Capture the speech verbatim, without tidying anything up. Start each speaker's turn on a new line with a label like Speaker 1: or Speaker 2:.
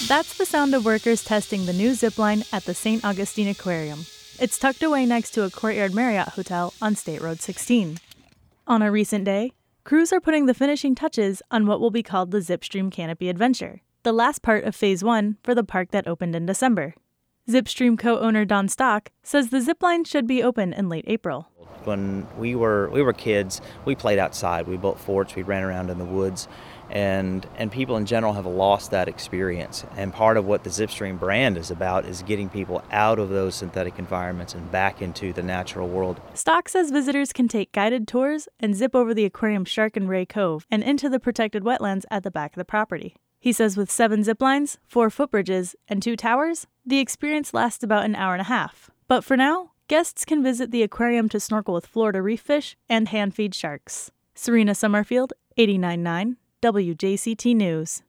Speaker 1: That's the sound of workers testing the new zipline at the Saint Augustine Aquarium. It's tucked away next to a Courtyard Marriott hotel on State Road sixteen. On a recent day, crews are putting the finishing touches on what will be called the Zipstream Canopy Adventure, the last part of Phase one for the park that opened in December. Zipstream co-owner Don Stock says the zipline should be open in late April.
Speaker 2: When we were we were kids, we played outside. We built forts. We ran around in the woods, and and people in general have lost that experience. And part of what the Zipstream brand is about is getting people out of those synthetic environments and back into the natural world.
Speaker 1: Stock says visitors can take guided tours and zip over the aquarium's Shark and Ray Cove and into the protected wetlands at the back of the property. He says with seven zip lines, four footbridges, and two towers, the experience lasts about an hour and a half. But for now, guests can visit the aquarium to snorkel with Florida reef fish and hand feed sharks. Serena Summerfield, eighty-nine point nine W J C T News.